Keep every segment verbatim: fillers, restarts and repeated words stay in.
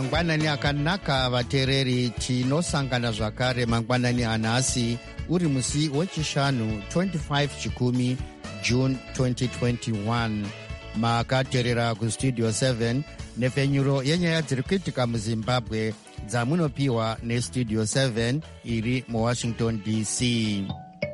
mangwanani akanaka vateereri, tinosangana zvakare mangwanani anhasi uri musi wechishanu twenty-five chikumi June twenty twenty-one. Makateerera kustudio seven nepfenyuro yenyaya dziri kuitika muzimbabwe dzamunopiwa nestudio seven iri muwashington D C.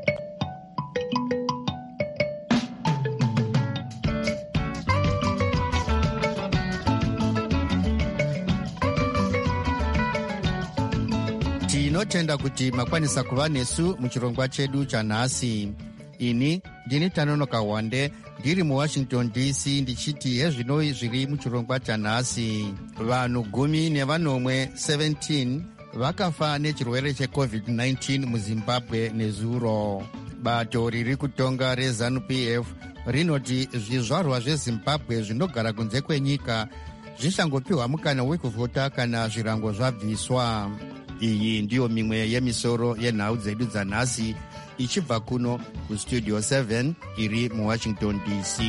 Tinotenda kuti makwanisa kuva nesu muchirongwa chedu chanhasi. Ini ndini Tanonoka Wande ndiri muwashington D C ndichiti hezvinoi zviri muchirongwa chanhasi. Vanhu gumi nevanomwe seventeen vakafa nechirwere checovid nineteen muzimbabwe nezuro. Bato riri kutonga reZANU P F rinoti zvizvarwa zvezimbabwe zvinogara kunze kwenyika zvichangopiwa mukana wekuvhota kana zvirango zvabviswa. Iyi ndiyo mimwe yemisoro yenhau dzedu dzanhasi ichibva kuno kustudio seven iri muwashington D C.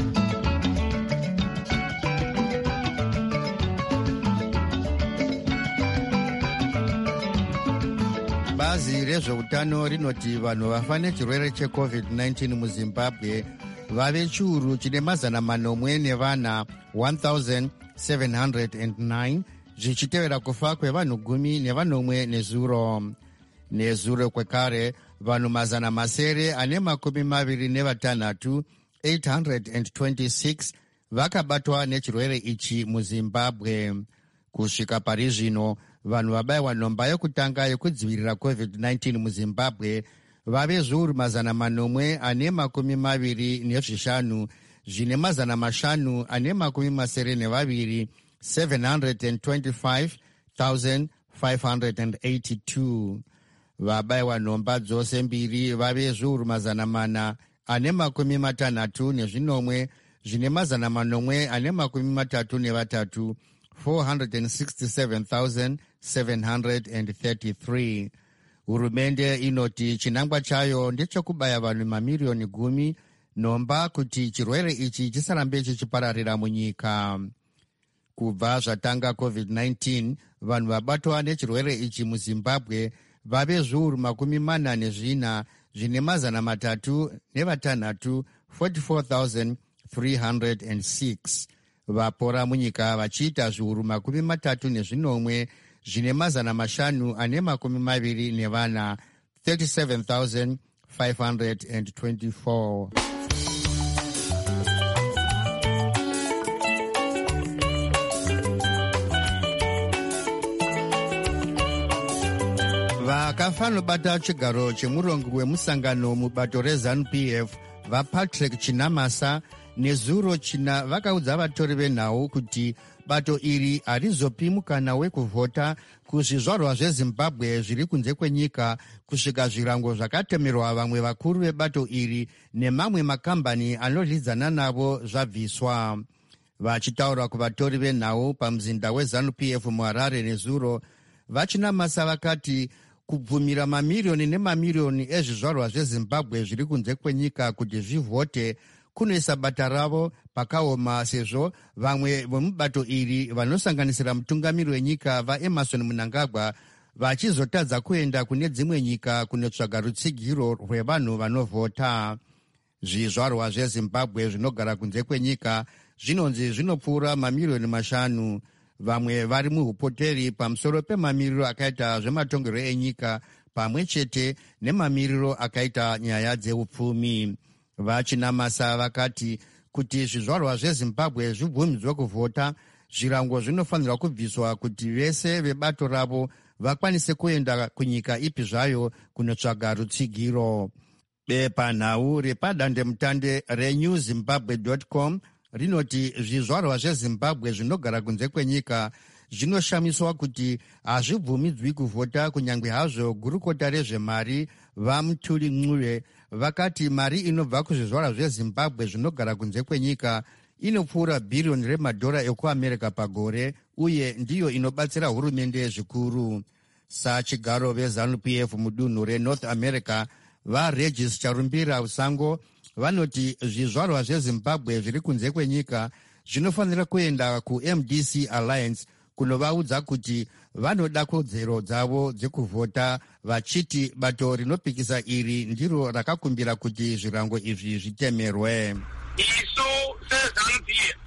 Bazi rezveutano rinoti vanhu vafa nechirwere checovid nineteen muzimbabwe vave chiuru chine mazana manomwe nevana one thousand seven hundred nine, zvichitevera kufa kwevanhu gumi nevanomwe nezuro. Nezuro kwekare vanhu mazana masere ane makumi maviri nevatanhatu eight hundred twenty-six vakabatwa nechirwere ichi muzimbabwe. Kusvika pari zvino vanhu vabayiwa nhomba yekutanga yekudzivirira covid nineteen muzimbabwe vave zviuru mazana manomwe ane makumi maviri nezvishanu zvine mazana mashanu ane makumi masere nevaviri seven hundred twenty-five thousand five hundred eighty-two. Vabayiwa nhomba dzose mbiri vave zviuru mazana mana ane makumi matanhatu nezvinomwe zvine mazana manomwe ane makumi matatu nevatatu four hundred sixty-seven thousand seven hundred thirty-three. Hurumende inoti chinangwa chayo ndechekubaya vanhu mamiriyoni gumi nhomba kuti chirwere ichi chisarambe chichipararira munyika. Kubva zvatanga covid nineteen vanhu vabatwa nechirwere ichi muzimbabwe vave zviuru makumi mana nezvina zvine mazana matatu nevatanhatu forty-four thousand three hundred six. Vapora munyika vachiita zviuru makumi matatu nezvinomwe zvine mazana mashanu ane makumi maviri nevana thirty-seven thousand five hundred twenty-four. Vakafa nobata chigaro chemurongo wemusangano mubato reZANU P F vaPatrick Chinamasa nezuro China vakaudza vatori venhau kuti bato iri harizopi mukana wekuvhota kuzvizvarwa zvezimbabwe zviri kunze kwenyika kusvika zvirango zvakatemerwa vamwe vakuru vebato iri nemamwe makambani anodyidzana navo zvabviswa. Vachitaura kuvatori venhau pamuzinda weZANU P F muHarare nezuro, vaChinamasa vakati kubvumira mamiriyoni nemamiriyoni ezvizvarwa zvezimbabwe zviri kunze kwenyika kuti zvivhote kunoisa bata ravo pakaoma, sezvo vamwe vemubato iri vanosanganisira mutungamiri wenyika vaEmerson Mnangagwa vachizotadza kuenda kune dzimwe nyika kunotsvaga rutsigiro rwevanhu vanovhota. Zvizvarwa zvezimbabwe zvinogara kunze kwenyika zvinonzi zvinopfuura mamiriyoni mashanu. Vamwe vari muhupoteri pamusoro pemamiriro akaita zvematongerwo enyika pamwe chete nemamiriro akaita nyaya dzeupfumi. VaChinamasa vakati kuti zvizvarwa zvezimbabwe zvibvumidzwe kuvhota, zvirango zvinofanirwa kubviswa kuti vese vebato ravo vakwanise kuenda kunyika ipi zvayo kunotsvaga rutsigiro. Bepanhau repadandemutande renew zimbabwe dot com rinoti zvizvarwa zvezimbabwe zvinogara kunze kwenyika zvinoshamiswa kuti hazvibvumidzwi kuvhota, kunyange hazvo gurukota rezvemari vaMutuli Ncube vakati mari inobva kuzvizvarwa zvezimbabwe zvinogara kunze kwenyika inopfuura bhiriyoni remadhora ekuamerica pagore uye ndiyo inobatsira hurumende zvikuru. Sachigaro veZANU P F mudunhu reNorth America vaRegis Charumbira Usango vanoti zvizvarwa zvezimbabwe zviri kunze kwenyika zvinofanira kuenda kuM D C Alliance kunovaudza kuti vanoda kodzero dzavo dzekuvhota, vachiti bato rinopikisa iri ndiro rakakumbira kuti zvirango izvi zvitemerwe. isu seZANU P F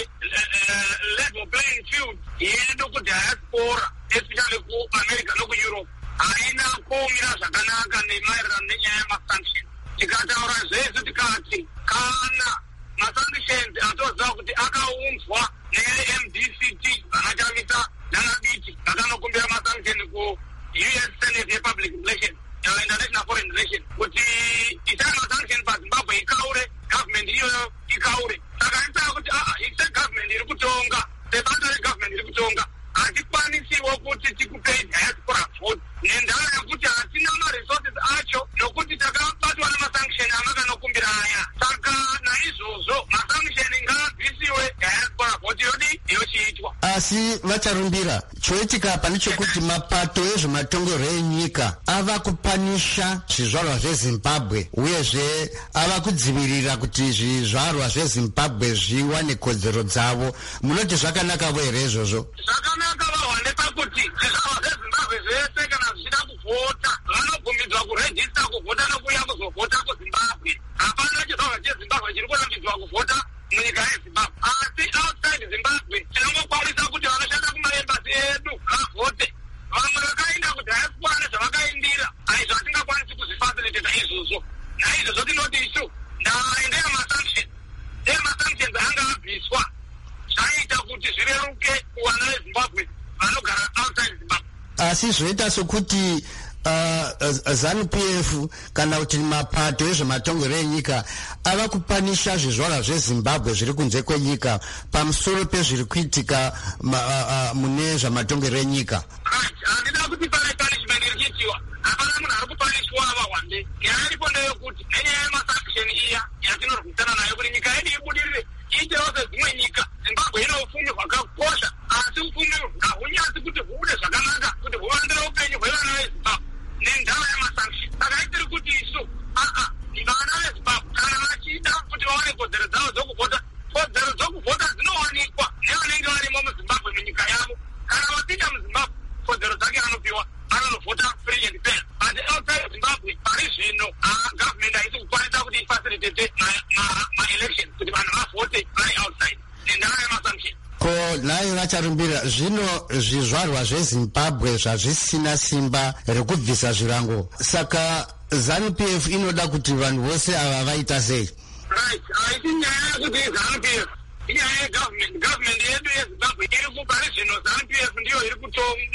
level playing field yedu kudiaspora especially ku America nokuEurope haina kuumira zvakanaka nemaererano nenyaya yemasanctions. Tikataura zvese tikati kana masanctions atoziva kuti akaunzwa ne-M D C T vanachamisa nanabiti vakanokumbira masanctions ku U S Senate yePublic Relations International Foreign Relations kuti itanga masanctions paZimbabwe ikaure, government iyoyo ikaure. Saka ita kuti aa ise government iri kutonga, sebato regovernment iri kutonga, hatikwanisiwo kuti tikupei diaspora vote nendaya yekuti hatina maresources acho nokuti takabatwa nemasanction amakanokumbira aya. Saka naizvozvo masanction ngaabvisiwe, diaspora vote yodi yochiitwa. Asi vacharumbira choitika pane chokuti mapato ezvematongerwo enyika ava kupanisha zvizvarwa zveZimbabwe uyezve ava kudzivirira kuti zvizvarwa zveZimbabwe zviwane kodzero dzavo. Munoti zvakanaka here izvozvo? Zvakanaka vahwande pakuti zvizvarwa zveZimbabwe zvese kana zvichida kuvhota vanobvumidzwa kurejista kuvhota nokuuya kuzovhota kuZimbabwe. Hapana chizvarwa cheZimbabwe chiri kurambidzwa kuvhota munyika yeZimbabwe. Asi outside Zimbabwe tinongokwanisa kuti vanoshanda kumaembasi edu vavhote. Vamwe vakaenda kudiaspora nezvavakaindira aizvo hatingakwanisi kuzvifacilitata izvozvo. Naizvozvo tinoti isu ndaa ndeyemasanction ndeyemasanctions anga abviswa zvaita kuti zvireruke kuwana veZimbabwe vanogara outside Zimbabwe. Asi zvoita sokuti uh, ZANU P F kana kuti mapato ezvematongerwo enyika ava kupanisha zvizvarwa zveZimbabwe zviri kunze kwenyika pamusoro pezviri kuitika uh, uh, mune zvamatongerwo enyika. Handida kuti pane punishment iri kuitiwa. Hapana munhu ari kupanishwa vahwande. Nyaya iripo ndeyekuti nenyaya yemasanction iya yatinorwisana nayo kuti nyika yedu ibudirire iitewo sedzimwe nyika. Zimbabwe ine upfumi hwakakosha, asi upfumi hahunyatsi kuti hubude zvakanaka kuti huvandire upenyu hwevana veZimbabwe nendava yemasanction. Saka itiri kuti isu aa vana veZimbabwe kana vachida kuti vawane kodzero dzavo dzokuvhota, kodzero dzokuvhota dzinowanikwa nevanenge varimo muZimbabwe munyika yavo. Kana vapinda muZimbabwe kodzero dzake anopiwa, anonovhota free and fair. But outside Zimbabwe pari zvino government haisi kukwanisa kuti ifacilitate ma-elections kuti vanhu vavhote vari outside nendava yemasanction. Ko nayo vacharumbira zvino zvizvarwa zveZimbabwe zvazvisina simba rekubvisa zvirango. Saka ZANU P F inoda kuti vanhu vose ava vaita sei? Right, haisi nyaya yekuti ZANU P F, inyaya yegovernment. Government yedu yeZimbabwe iri kupari zvino ZANU P F ndiyo iri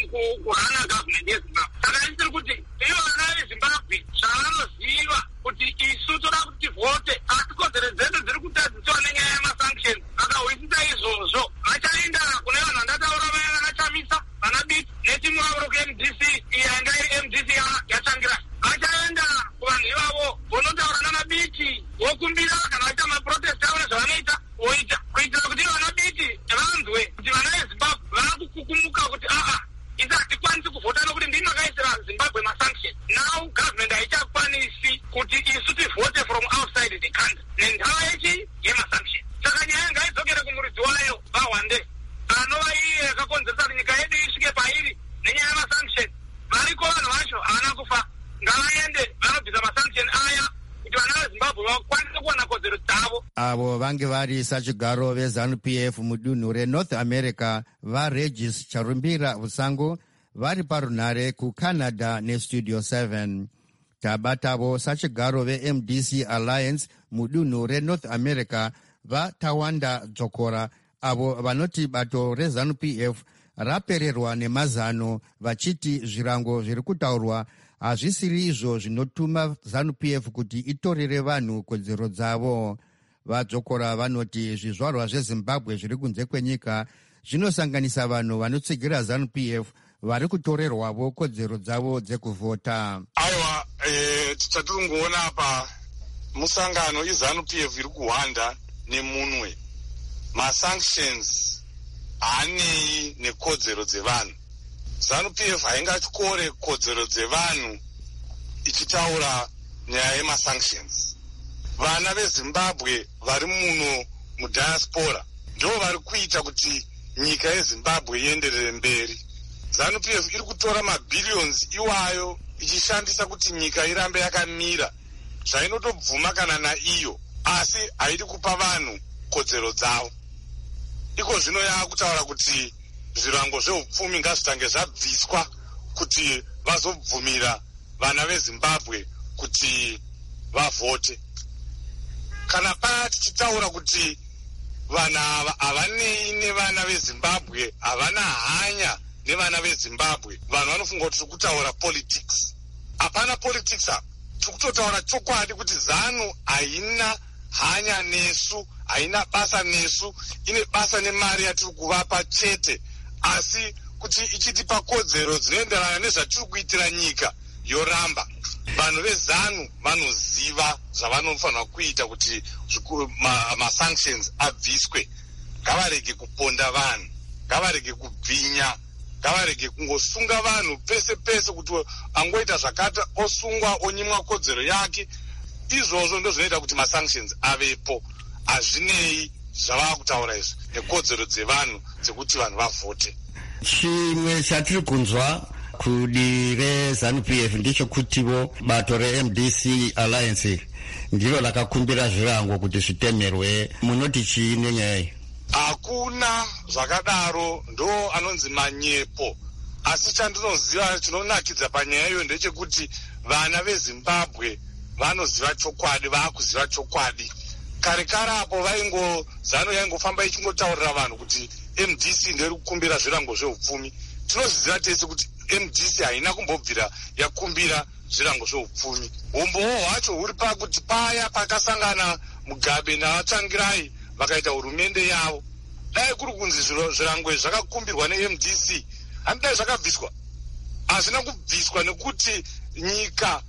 kurana government yeZimbabwe. Saka isiri kuti iyo vana veZimbabwe zvavanoziva kuti isu toda kuti tivhote asi kodzero dzedu dziri kutadziswa nenyaya yemasanctions. Vakahwisisa izvozvo vachaenda kune vanhu vandataura vaya vanachamisa vanabiti netimu yavo roku-M D C yanga iri M D C yatsvangira. Vachaenda kuvanhu ivavo vonotaura nanabiti vokumbira kana vaita maprotest avo nezvavanoita voita kuitira kuti vanabiti vanzwe kuti vana veZimbabwe vava kukukumuka kuti aa isi hatikwanisi kuvhota nokuti ndini vakaisira Zimbabwe masanction. Now government haichakwanisi kuti isu tivhote from outside the country nendava yechi yemasanction. Saka nyaya ngaidzokere kumuridzi wayo vahwande anova iye yakakonzeresa kuti nyika yedu isvike pairi nenyaya yemasanction. Variko vanhu vacho havana kufa, ngavaende vanobvisa masanction aya kuti vana veZimbabwe vakwanise kuwana kodzero dzavo. Avo vange vari sachigaro veZANU P F mudunhu reNorth America vaRegis Charumbira Vusango vari parunhare kuCanada neStudio seven. Tabatavo sachigaro veM D C Alliance mudunhu reNorth America vaTawanda Dzokora avo vanoti bato reZANU P F rapererwa nemazano vachiti zvirango zviri kutaurwa hazvisiri izvo zvinotuma ZANU P F kuti itorere vanhu kodzero dzavo. Vadzokora vanoti zvizvarwa zveZimbabwe zviri kunze kwenyika zvinosanganisa vanhu vanotsigira ZANU P F vari kutorerwavo kodzero dzavo dzekuvhota. Aiwa, e, chatiri kungoona apa musangano iZANU P F iri kuhwanda nemunwe. Masanctions haanei nekodzero dzevanhu. ZANU P F haingatikore kodzero dzevanhu ichitaura nyaya yemasanctions. Vana veZimbabwe vari muno mudiaspora ndo vari kuita kuti nyika yezimbabwe ienderere mberi. ZANU P F iri kutora mabhillions iwayo ichishandisa kuti nyika irambe yakamira zvainotobvuma kana naiyo, asi haidi kupa vanhu kodzero dzavo. Iko zvino yaakutaura kuti zvirango zveupfumi ngazvitange zvabviswa kuti vazobvumira vana vezimbabwe kuti vavhote. Kana paya tichitaura kuti vana ava havanei nevana vezimbabwe, havana hanya nevana vezimbabwe, vanhu vanofunga kuti tiri kutaura politics. Hapana politics apa, tiri kutotaura chokwadi kuti ZANU haina hanya nesu, haina basa nesu, ine basa nemari yatiri kuvapa chete, asi kuti ichitipa kodzero dzinoenderana nezvatiri kuitira nyika yoramba. Vanhu veZANU vanoziva zvavanofanira kuita kuti masanctions ma abviswe. Ngavarege kuponda vanhu, ngavarege kubvinya, ngavarege kungosunga vanhu pese pese kuti angoita zvakati osungwa onyimwa kodzero yake. Izvozvo ndo zvinoita kuti masanctions avepo. Hazvinei zvava kutaura izvi nekodzero dzevanhu dzekuti vanhu vavhote. Chimwe chatiri kunzwa kudi reZANU P F ndichokutivo bato re-M D C Alliance ndilo lakakumbira zvirango kuti zvitemerwe. Munoti chiini nyaya? Hakuna zvakadaro, ndo anonzi manyepo. Asi chandinoziva chinonakidza panyaya iyo ndechekuti vana veZimbabwe vanoziva chokwadi, vaakuziva chokwadi. Kare kare apo vaingo ZANU yaingofamba ichingotaurira vanhu kuti M D C ndiri kukumbira zvirango zveupfumi. Tinozviziva tese kuti M D C haina kumbobvira yakumbira zvirango zveupfumi. Umbowo hwacho huri pakuti paya pakasangana Mugabe navatsvangirai vakaita hurumende yavo. Dai kuri kunzi zvirango izvi zvakakumbirwa ne-M D C, handidai zvakabviswa. Hazvina kubviswa nekuti nyika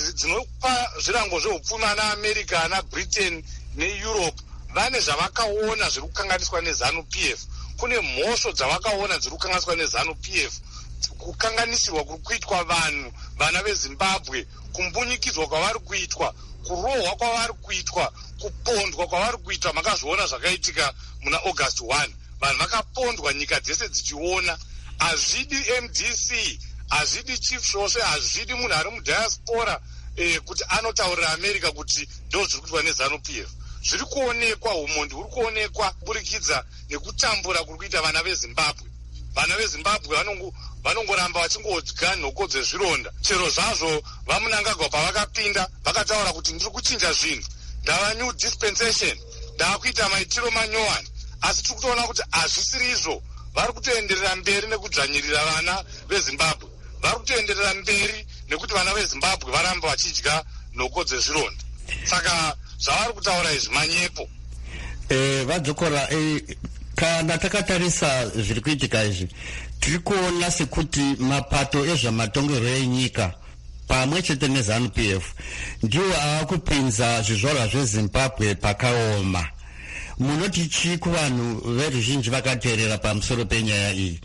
dzinopa zvirango zveupfumi ana America, ana Britain neEurope vane zvavakaona zviri kukanganiswa neZANU P F. Kune mhosvo dzavakaona dziri kukanganiswa neZANU P F. Kukanganisirwa kuri kuitwa vanhu, vana veZimbabwe, kumbunyikidzwa kwavari kuitwa, kurohwa kwavari kuitwa, kupondwa kwavari kuitwa. Makazviona zvakaitika muna August first. Vanhu vakapondwa, nyika dzese dzichiona. Hazvidi M D C, hazvidi Chief Shoshe, hazvidi munhu ari mudiaspora eh, kuti anotaurira America kuti ndo zviri kuitwa neZANU P F. Zviri kuonekwa, umondi huri kuonekwa kuburikidza nekutambura kuri kuita vana veZimbabwe. Vana veZimbabwe vanongoramba vachingodya nhoko dzezvironda. Chero zvazvo vaMunangagwa pavakapinda vakataura kuti ndiri kuchinja zvinhu, ndava new dispensation, ndaakuita maitiro manyowani. Asi tiri kutoona kuti hazvisiri izvo. Vari kutoenderera mberi nekudzvanyirira vana veZimbabwe. Vari kutoenderera mberi nekuti vana veZimbabwe varamba vachidya nhoko dzezvironda. Saka zvavari kutaura izvi manyepo. Eh, vadzokora eh, kana takatarisa zviri kuitika izvi tiri kuona sekuti mapato ezvamatongero enyika pamwe chete neZANU P F ndiwo ava kupinza zvizvarwa zveZimbabwe pakaoma. Munoti chii kuvanhu veruzhinji vakateerera pamusoro penyaya iyi?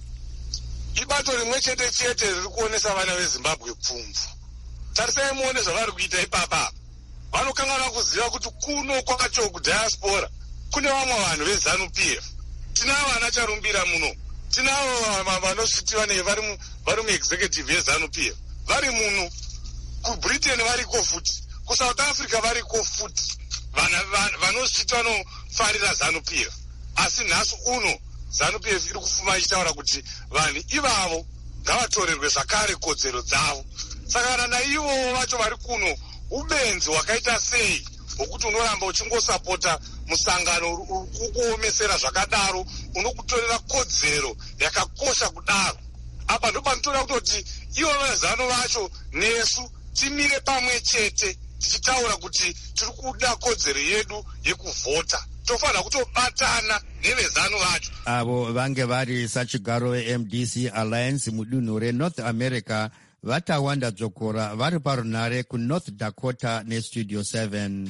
Ibato rimwe chete chete riri kuonesa vana veZimbabwe pfumvu. Tarisai muone zvavari kuita ipapa. Vanokangana kuziva kuti kuno kwakacho kudiaspora kune vamwe vanhu veZANU P F. Tinavo vana charumbira muno, tinavo vanosvitiwa nei vari vari muexecutive yeZANU P F. Vari muno kuBritain variko futi, kuSouth Africa variko futi. Vana vanosviti vanofarira ZANU P F. Asi nhasi uno ZANU P F iri kufuma ichitaura kuti vanhu ivavo ngavatorerwe zvakare kodzero dzavo. Saka kana naivo vacho vari kuno, ubenzi hwakaita sei hwokuti unoramba uchingosapota musangano ukuomesera zvakadaro, unokutorera kodzero yakakosha kudaro. Apa ndo panotoda kutoti ivo vezano vacho nesu timire pamwe chete tichitaura kuti tiri kuda kodzero yedu yekuvhota. Tofanira kutobatana nevezano vacho. Avo vange vari sachigaro we-M D C Alliance mudunhu reNorth America vatawanda dzokora vari parunare kuNorth Dakota neStudio seven.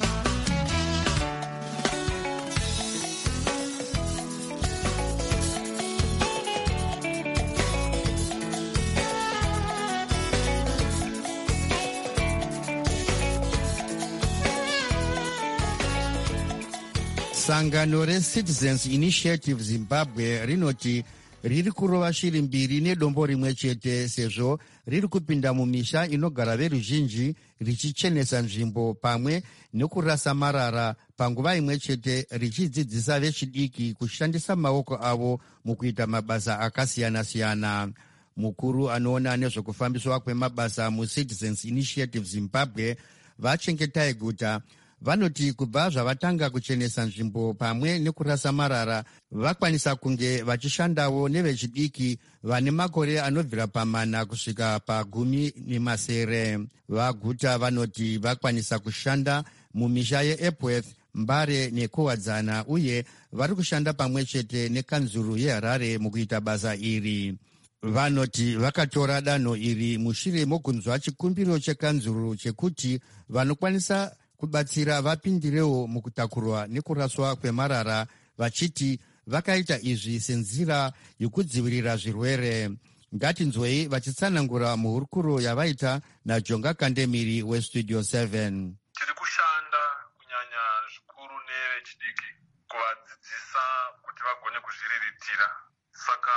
Sangano reCitizens Initiative Zimbabwe rinoti riri kurova shiri mbiri nedombo rimwe chete sezvo riri kupinda mumisha inogara veruzhinji richichenesa nzvimbo pamwe nekurasa marara panguva imwe chete richidzidzisa vechidiki kushandisa maoko avo mukuita mabasa akasiyana-siyana. Mukuru anoona nezvekufambiswa kwemabasa muCitizens Initiative Zimbabwe Vachengetai Guta vanoti kubva zvavatanga kuchenesa nzvimbo pamwe nekurasa marara vakwanisa kunge vachishandawo nevechidiki vane makore anobvira pamana kusvika pagumi nemasere. Vaguta vanoti vakwanisa kushanda mumisha yeEpworth, Mbare neKuwadzana uye vari kushanda pamwe chete nekanzuru yeHarare mukuita basa iri. Vanoti vakatora danho iri mushure mokunzwa chikumbiro chekanzuru chekuti vanokwanisa kubatsira vapindirewo mukutakurwa nekuraswa kwemarara vachiti vakaita izvi senzira yokudzivirira zvirwere. Ngatinzwei vachitsanangura muhurukuro yavaita naJonga Kandemiri weStudio seven. Tiri kushanda kunyanya zvikuru nevechidiki kuvadzidzisa kuti vagone kuzviriritira. Saka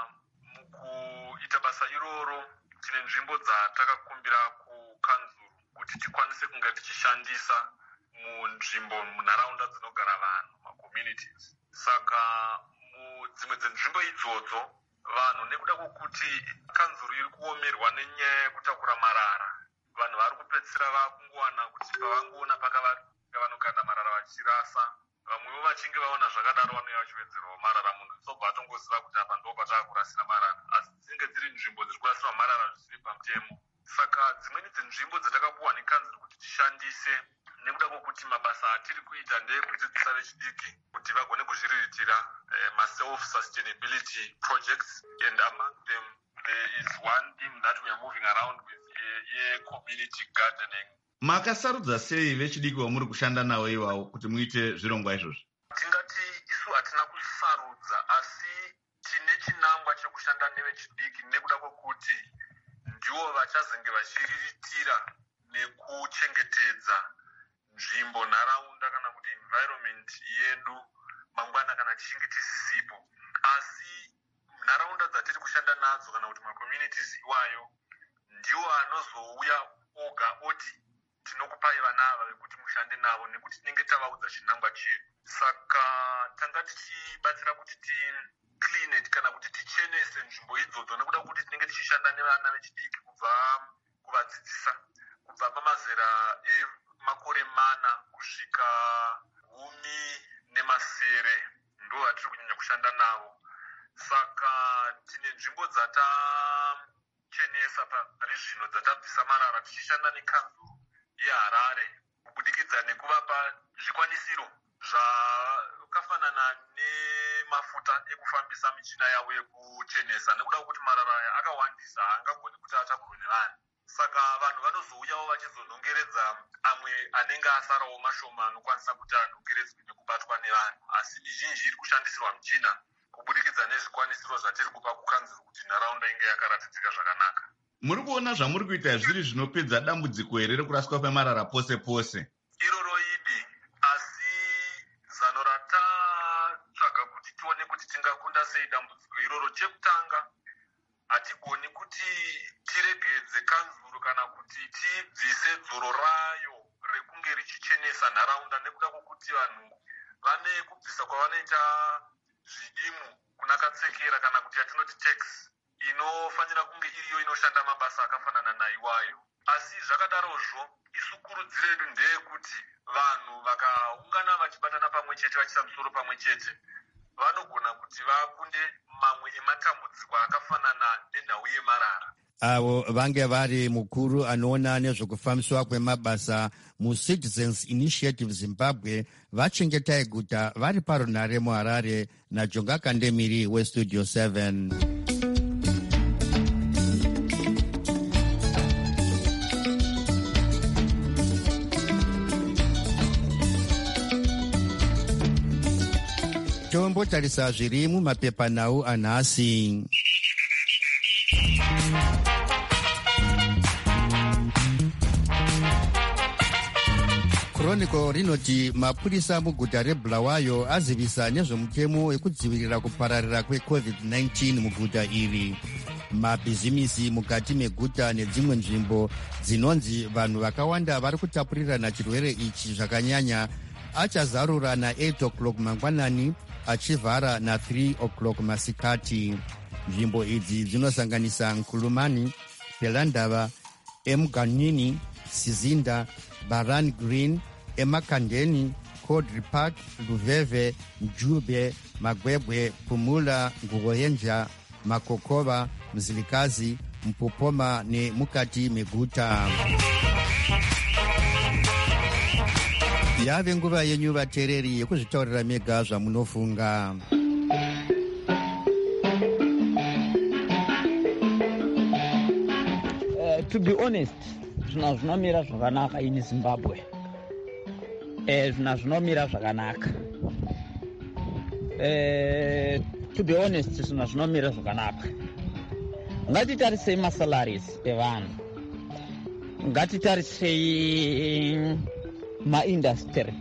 mukuita basa iroro tine nzvimbo dzatakakumbira kukanzuru kuti tikwanise kunge tichishandisa munzvimbo munharaunda dzinogara vanhu macommunities. Saka mudzimwe dzenzvimbo idzodzo vanhu nekuda kwokuti kanzuru iri kuomerwa nenyaya yekutakura marara, vanhu vari kupedzisira vakungowana kuti pavangoona pakavanokanda marara vachirasa, vamwewo vachinge vaona zvakadaro vanouya vachivedzerawo marara. Munhu sobva atongoziva kuti apa ndo pataakurasira marara, asi dzinenge dziri nzvimbo dziri kurasirwa marara zvisiri pamutemo. Saka dzimweni dzenzvimbo dzatakapuwa nekanzuru kuti tishandise nekuda kwokuti mabasa atiri kuita ndeyekudzidzisa vechidiki kuti vagone kuzviriritira eh, ma-self-sustainability projects, and among them there is one theme that we are moving around with uh, community gardening. Makasarudza sei vechidiki vamuri kushanda navo ivavo kuti muite zvirongwa izvozvi? Tingati isu hatina kusarudza, asi tine chinangwa chekushanda nevechidiki nekuda kwokuti ndivo vachazenge vachiriritira nekuchengetedza nzvimbo, nharaunda kana kuti environment yedu mangwana kana tichinge tisisipo. Asi nharaunda dzatiri kushanda nadzo kana kuti macommunities iwayo ndiwo anozouya oga oti tinokupai vana ava vekuti mushande navo nekuti tinenge tavaudza chinangwa chedu. Saka tanga tichibatsira kuti ti clean it kana kuti tichenese nzvimbo idzodzo nekuda kuti tinenge tichishanda nevana vechidiki kubva kuvadzidzisa kubva pamazera emakore mana kusvika gumi nemasere ndo vatiri kunyanya kushanda navo. Saka tine nzvimbo dzatachenesa pari zvino dzatabvisa marara tichishanda nekanzuru yeHarare kubudikidza nekuvapa zvikwanisiro zvakafanana nemafuta ekufambisa michina yavo yekuchenesa nekuda kwokuti marara aya akawandisa haangagoni kuti atakurwe nevanhu. Saka vanhu vanozouyawo vachizonhongeredza amwe anenge asarawo mashoma anokwanisa kuti anhongeredzwe nekubatwa nevanhu, asi mizhinji iri kushandisirwa michina kubudikidza nezvikwanisiro zvatiri kupa kukanzuru kuti nharaunda inge yakaratidzika zvakanaka. Muri kuona zvamuri kuita zviri zvinopedza dambudziko here rekuraswa kwemarara pose pose? Iroro idi, asi zano ratatsvaga kuti tione kuti tingakunda sei dambudziko iroro, chekutanga hatigoni kuti tiregedze kanzuru kana kuti tibvise dzoro rayo rekunge richichenesa nharaunda nekuda kwokuti vanhu vane kubvisa kwavanoita zvidimu kuna katsekera kana kuti yatinoti tax inofanira kunge iriyo inoshanda mabasa akafanana naiwayo. Asi zvakadarozvo isu kurudziro yedu ndeyekuti vanhu vakaungana vachibatana pamwe chete vachiisa musoro pamwe chete vanogona kuti vakunde mamwe ematambudziko akafanana nenhau yemarara. Avo vange vari mukuru anoona nezvekufambiswa kwemabasa muCitizens Initiative Zimbabwe Vachengetai Guta vari parunhare muHarare naJonga Kandemiri weStudio seven. Tombotarisa zviri mumapepanhau anhasi. chronicle rinoti mapurisa muguta rebulawayo azivisa nezvemutemo wekudzivirira kupararira kwecovid nineteen muguta iri. Mabhizimisi mukati meguta nedzimwe nzvimbo dzinonzi vanhu vakawanda vari kutapurirana chirwere ichi zvakanyanya achazarura na-eight o'clock mangwanani achivhara na-three o'clock masikati. Nzvimbo idzi dzinosanganisa Nkulumani, Pelandava, eMganini, Sizinda, Baran Green, eMakandeni, Caudry Park, Luveve, Njube, Magwebwe, Pumula, Nguvoyenja, Makokova, Mzilikazi, Mpopoma nemukati meguta. Yave nguva yenyu vateereri yekuzvitaurira mega zvamunofunga. Uh, to be honest, zvina zvinomira zvakanaka ini Zimbabwe. Eh, zvina zvinomira zvakanaka. Eh, to be honest, zvina zvinomira zvakanaka. Ngatitarisei masalaries evanhu. Ngatitarisei maindustry.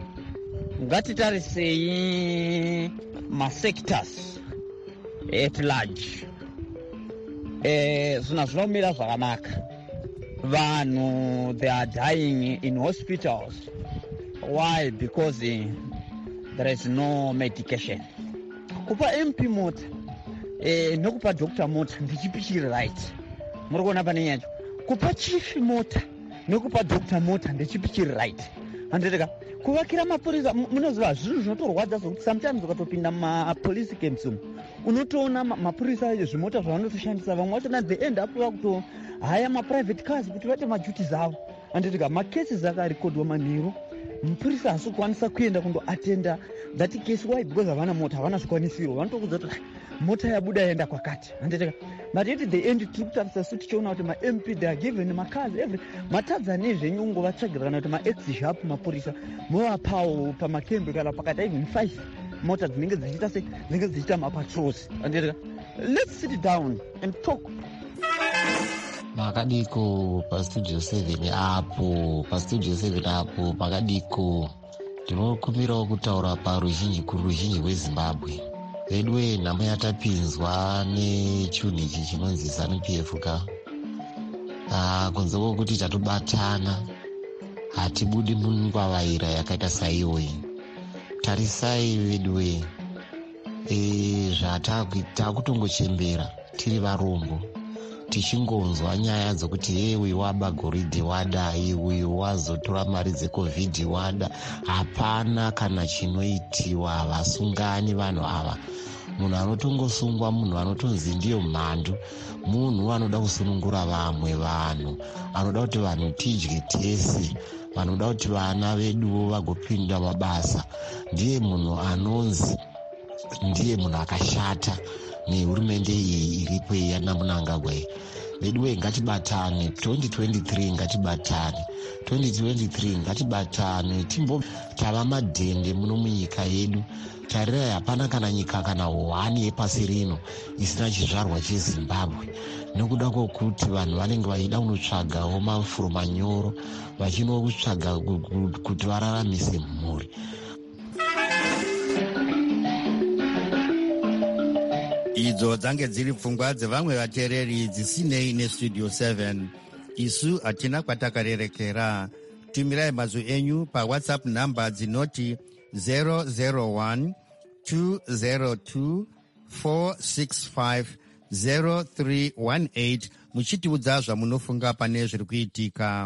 Ngatitarisei masectors at large. Eh, zvina zvinomira zvakanaka. Vanhu, they are dying in hospitals. Why? Because uh, there is no medication. Kupa M P mota eh, nokupa doctor mota ndichipi chiri right. Muri kuona pane yacho. Kupa chief mota nokupa doctor mota ndichipi chiri right. Handiteka kuvakira mapurisa munoziva zvinhu zvinotorwadza zvokuti sometimes ukatopinda mapolice camps umu unotoona mapurisa zvimota zvavanotoshandisa vamwe vacho they end up vakuto haya maprivate cars kuti vaite maduties avo. Handiteka macases akarekodwa manheru mupurisa hasi kukwanisa kuenda kundoatenda that case. Why? Because havana mota, havana zvikwanisiro. Vanotokudza kuti mota yabuda yaenda kwakati. Handiteka but at the end tiri kutarisa su tichiona kuti ma-M P they are given makazi every matadza nezvenyu ungovatsvagirana kuti ma-ex-sharp mapurisa movapawo pamakembe kana pakati even five mota dzinenge dzichiita se dzinenge dzichiita mapatrols. Handiteka let's sit down and talk. Makadiko pastudio seven apo pastudio seven apo makadiko ndinokumbirawo kutaura paruzhinji kuruzhinji rweZimbabwe vedwe nhamo yatapinzwa nechunhu ichi chinonzi ZANU P F ka ah kunze kwokuti tatobatana hatibudi mungwavaira yakaita saiyoyi. Tarisai vedwe e zvatakutongochembera tiri varombo tichingonzwa nyaya dzokuti hey uyu waba goridhe wadai uyu wazotora mari dzecovid wada. Hapana kana chinoitiwa vasungani vanhu ava. Munhu anotongosungwa munhu anotonzi ndiyo mhandu, munhu anoda kusunungura vamwe vanhu, anoda kuti vanhu tidye tese, vanoda kuti vana veduwo vagopinda mabasa. Ndiye munhu anonzi ndiye munhu akashata nehurumende iyi iripo yanamunangagwa iyi. Vedwe ngatibatane twenty twenty-three ngatibatane twenty twenty-three ngatibatane timbo tava madhende muno munyika yedu. Tarirai hapana kana nyika kana hwani yepasi rino isina chizvarwa cheZimbabwe nokuda kwokuti vanhu vanenge vaida kunotsvagawo mafuro manyoro vachino kutsvaga kuti vararamise mhuri. Idzo dzange dziri pfungwa dzevamwe vateereri dzisinei nestudio seven. Isu hatina kwatakarerekera. Tumirai mazwi enyu pawhatsapp namba dzinoti zero zero one two zero two four six five zero three one eight muchitiudza zvamunofunga pane zviri kuitika.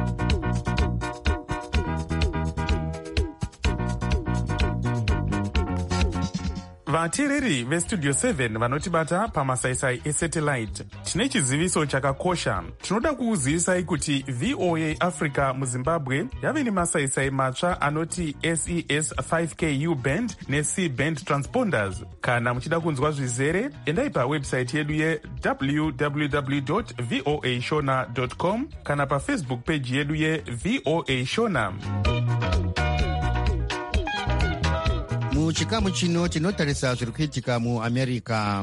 vateereri vestudio seven vanotibata pamasaisai esatellite, tine chiziviso chakakosha. Tinoda kukuzivisai kuti V O A Africa muZimbabwe yave nemasaisai matsva anoti S E S five K U band ne-C band transponders. Kana muchida kunzwa zvizere, endai pawebsite yedu ye w w w dot voa shona dot com kana pafacebook page yedu ye V O A Shona. Muchikamu chino tinotarisa zviri kuitika muAmerica.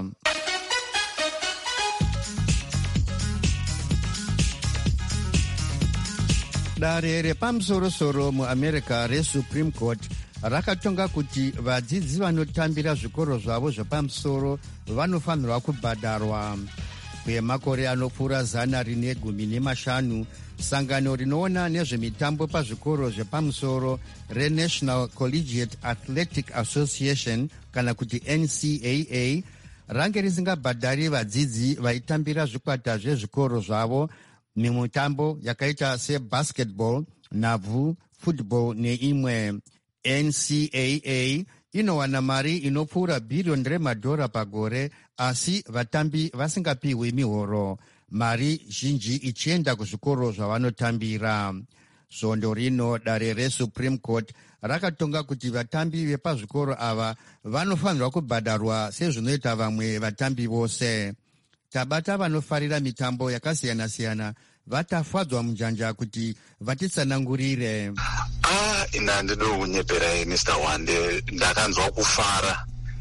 Dare repamusoro-soro muamerica resupreme court rakatonga kuti vadzidzi vanotambira zvikoro zvavo zvepamusoro vanofanirwa kubhadharwa. Kwemakore anopfuura zana rine gumi nemashanu, sangano rinoona nezvemitambo pazvikoro zvepamusoro reNational Collegiate Athletic Association kana kuti N C A A range risingabhadhari vadzidzi vaitambira zvikwata zvezvikoro zvavo mimitambo yakaita sebasketball, nhabvu, football neimwe. N C A A inowana mari inopfuura bhiriyoni remadhora pagore, asi vatambi vasingapiwi mihoro, mari zhinji ichienda kuzvikoro zvavanotambira. Svondo rino dare resupreme court rakatonga kuti vatambi vepazvikoro ava vanofanirwa kubhadharwa sezvinoita vamwe vatambi vose. Tabata vanofarira mitambo yakasiyana-siyana vatafadzwa munjanja kuti vatitsanangurire. Ah, ina ndido kunyepera mister Wande, ndakanzwa kufara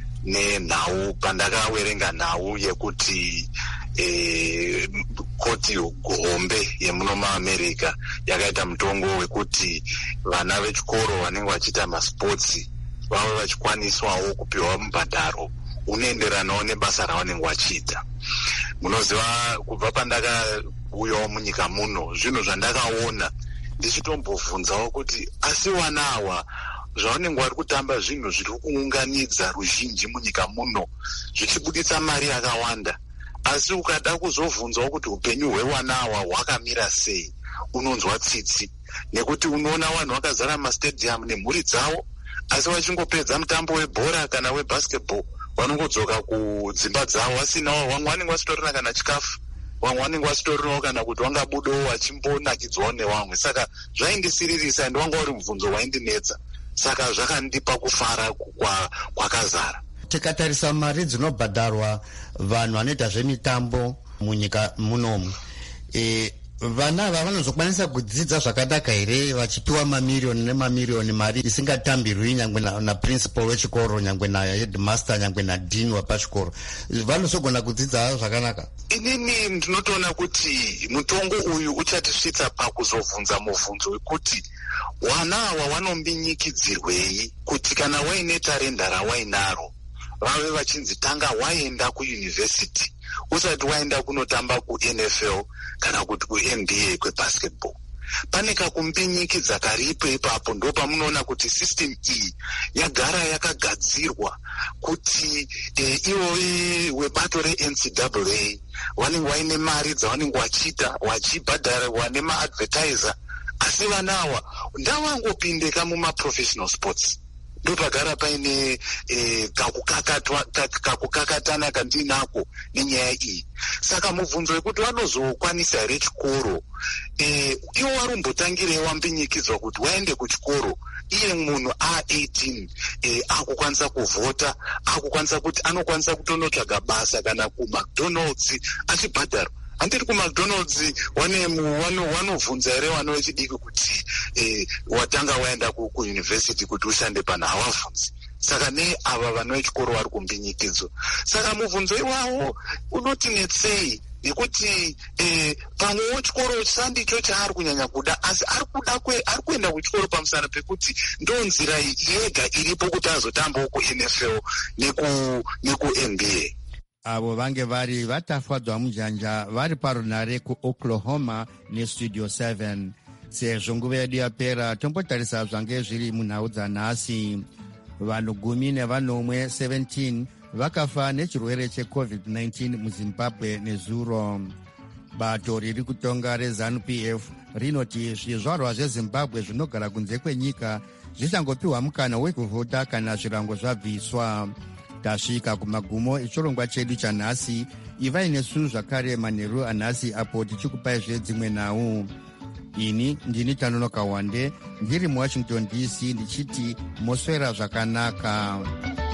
nenhau pandakawerenga nhau yekuti eh, koti hombe yemuno muAmerica yakaita mutongo wekuti vana vechikoro vanenge vachiita masports vave vachikwaniswawo kupiwa mubhadharo unoenderanawo nebasa ravanenge vachiita. Munoziva kubva pandakauyawo munyika muno, zvinhu zvandakaona ndichitombobvunzawo kuti asi vana ava zvavanenge vari kutamba zvinhu zviri kuunganidza ruzhinji munyika muno zvichibuditsa mari yakawanda, asi ukada kuzobvunzawo kuti upenyu hwevana ava hwakamira sei unonzwa tsitsi, nekuti unoona vanhu vakazara mastadium nemhuri dzavo, asi vachingopedza mutambo webhora kana webasketball vanongodzoka kudzimba dzavo vasinawo, vamwe vanenge vasitorina kana chikafu, vamwe vanenge vasitorinawo kana kuti vangabudawo vachimbonakidzwawo nevamwe. Saka zvaindisiririsa ende wanga uri mubvunzo waindinetsa, saka zvakandipa kufara kwakazara. Tikatarisa mari dzinobhadharwa vanhu vanoita zvemitambo munyika munomu, e, vana ava vanozokwanisa kudzidza zvakanaka here vachipiwa mamiriyoni nemamiriyoni mari isingatambirwi nyangwe naprincipal na wechikoro, nyangwe naheadmaster, nyangwe nadini wapachikoro, vanozogona kudzidza zvakanaka? Inini ndinotoona kuti mutongo uyu uchatisvitsa pakuzobvunza mubvunzo wekuti vana ava vanombinyikidzirwei kuti kana waine tarenda rawainaro vave vachinzi tanga waenda kuyunivhesiti usati waenda kunotamba kuN F L kana kuti kuN B A kwebasketball. Pane kakumbinyikidza karipo ipapo, ndo pamunoona kuti system iyi yagara yakagadzirwa kuti e, ivo webato reN C A A vanenge vaine mari dzavanenge vachiita vachibhadharwa nemaadvertiser, asi vanawa ndavangopindeka mumaprofessional sports. Ndo pagara paine e, kakukakatana kandinako nenyaya iyi. Saka mubvunzo wekuti vanozokwanisa here chikoro, e, iwo warumbotangire wambinyikidzwa kuti waende kuchikoro iye munhu a eighteen, e, akukwanisa kuvhota, akukwanisa kuti anokwanisa kutonotsvaga basa kana kuMcDonald's achibhadharwa. Handiri kuMcDonald's vanovhunza here vana vechidiki kuti eh, watanga waenda kuyunivhesiti kuti ushande pano, havabvunzi. Saka ne ava vana vechikoro vari kumbinyikidzwa. Saka mubvunzo iwawo unotinetsei, nekuti eh, pamwewo chikoro sandicho chaari kunyanya kuda, asi ari kuda kwe ari kuenda kuchikoro pamusana pekuti ndo nzira yega iripo kuti azotambawo kuN F L neku nekuN B A. Avo vange vari vatafadzwa munjanja vari parunare kuOklahoma neStudio seven. Sezvo nguva yedu yapera, tombotarisa zvange zviri munhau dzanhasi. Vanhu gumi nevanomwe seventeen vakafa nechirwere checovid nineteen muZimbabwe nezuro. Bato riri kutonga reZANU P F rinoti zvizvarwa zveZimbabwe zvinogara kunze kwenyika zvichangopiwa mukana wekuvhota kana zvirango zvabviswa. Tasvika kumagumo echirongwa chedu chanhasi. Ivai nesu zvakare manheru anhasi apo tichikupai zvedzimwe nhau. Ini ndini Tanonoka Wande ndiri muWashington D C ndichiti moswera zvakanaka.